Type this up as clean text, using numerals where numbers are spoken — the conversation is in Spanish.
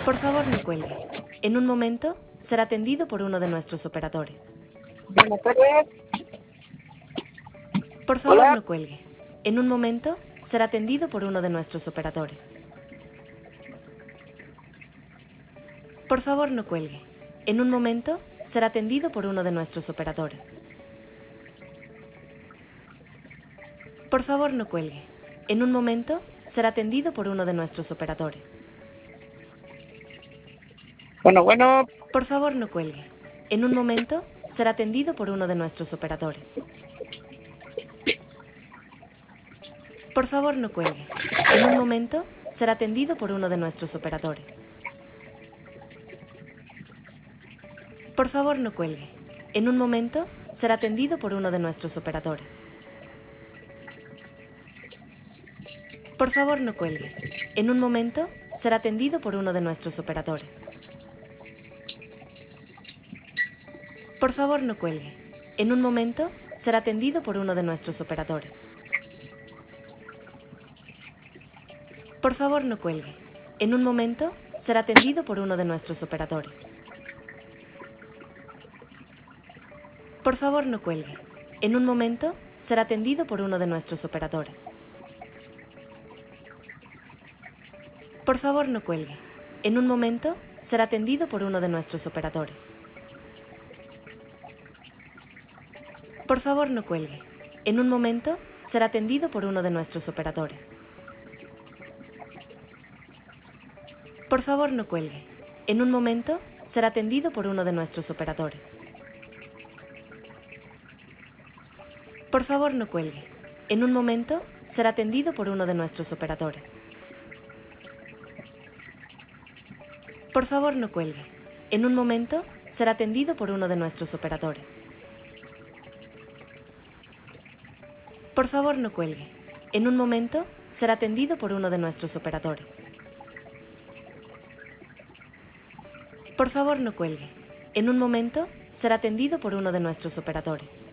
Por favor, no cuelgue. En un momento será atendido por uno de nuestros operadores. Buenas tardes. Por favor, Hola. no cuelgue. En un momento será atendido por uno de nuestros operadores. Por favor, no cuelgue. En un momento será atendido por uno de nuestros operadores. Por favor, no cuelgue. En un momento será atendido por uno de nuestros operadores. Bueno. Por favor, no cuelgue. En un momento será atendido por uno de nuestros operadores. Por favor, no cuelgue. En un momento será atendido por uno de nuestros operadores. Por favor, no cuelgue. En un momento será atendido por uno de nuestros operadores. Por favor, no cuelgue. En un momento será atendido por uno de nuestros operadores. Por favor, no cuelgue. En un momento será atendido por uno de nuestros operadores. Por favor, no cuelgue. En un momento será atendido por uno de nuestros operadores. Por favor, no cuelgue. En un momento será atendido por uno de nuestros operadores. Por favor, no cuelgue. En un momento será atendido por uno de nuestros operadores. Por favor, no cuelgue. En un momento será atendido por uno de nuestros operadores. Por favor, no cuelgue. En un momento será atendido por uno de nuestros operadores. Por favor, no cuelgue. En un momento será atendido por uno de nuestros operadores. Por favor, no cuelgue. En un momento será atendido por uno de nuestros operadores. Por favor, no cuelgue. En un momento será atendido por uno de nuestros operadores. Por favor, no cuelgue. En un momento será atendido por uno de nuestros operadores.